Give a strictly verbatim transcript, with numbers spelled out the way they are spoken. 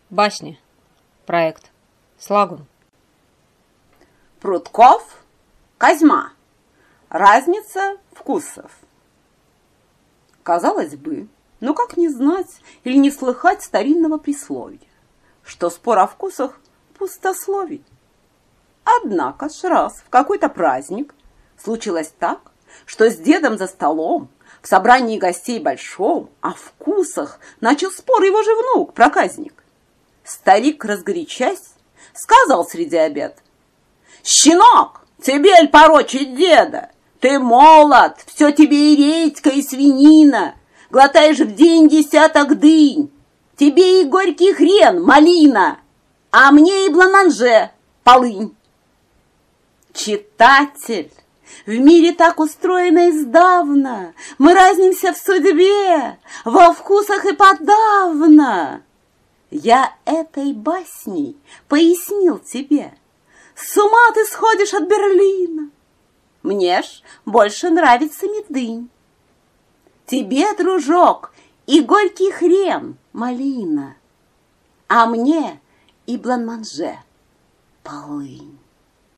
Басни. Проект. Слагун. Прудков, Козьма. Разница вкусов. Казалось бы, ну как не знать или не слыхать старинного присловия, что спор о вкусах пустословий. Однако ж раз в какой-то праздник случилось так, что с дедом за столом в собрании гостей большом о вкусах начал спор его же внук, проказник. Старик, разгорячась, сказал среди обед: «Щенок, тебе ль порочить деда? Ты молод, все тебе и редька, и свинина, глотаешь в день десяток дынь. Тебе и горький хрен, малина, а мне и бланманже, полынь». Читатель, в мире так устроено издавна, мы разнимся в судьбе, во вкусах и подавно. Я этой басней пояснил тебе. С ума ты сходишь от Берлина. Мне ж больше нравится медынь. Тебе, дружок, и горький хрен, малина, а мне и бланманже, полынь.